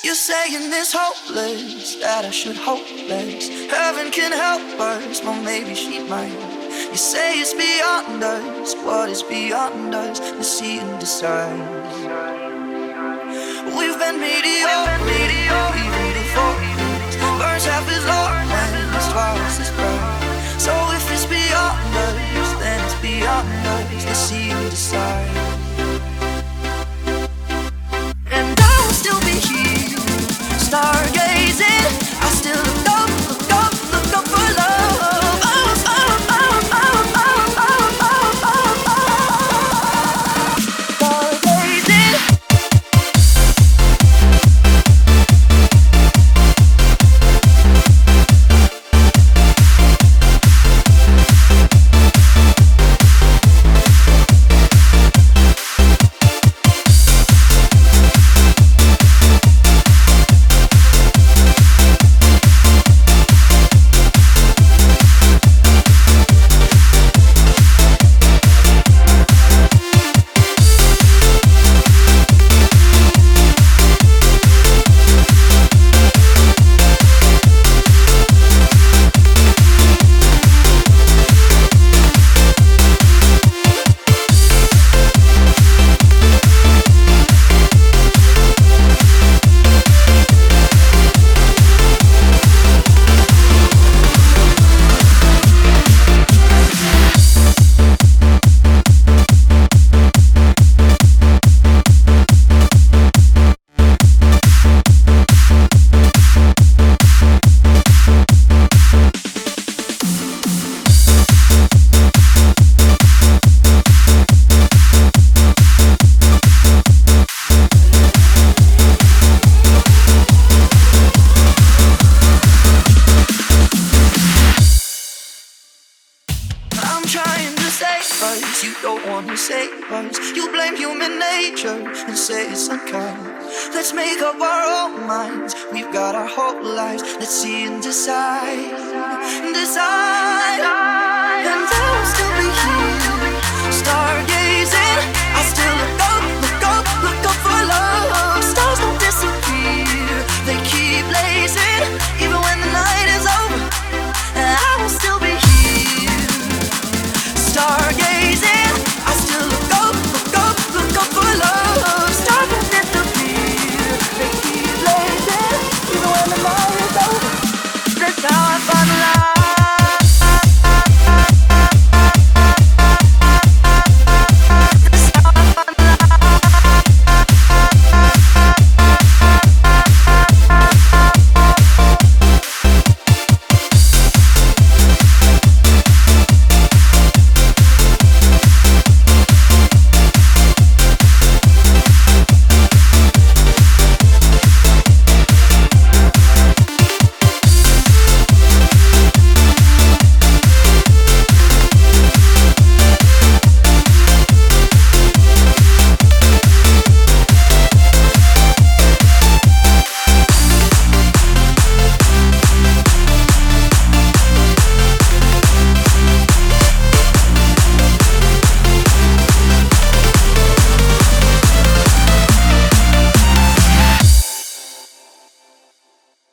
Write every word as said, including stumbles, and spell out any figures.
You're saying it's hopeless, that I should hope less. Heaven can help us, well maybe she might. You say it's beyond us, what is beyond us? Let's see and decide. We've been mediocre, even before this. Burns half as long and it's twice as bright. So if it's beyond us, then it's beyond us. Let's see and decide. And I'll still be here, stargazing. I still look up, look up, look up for love. Oh, oh, oh, oh, oh, oh, oh, oh, oh. Stargazing. I'm trying to save us, you don't wanna save us. You blame human nature and say it's unkind. Let's make up our own minds, we've got our whole lives. Let's see and decide, decide. And I'll still be here,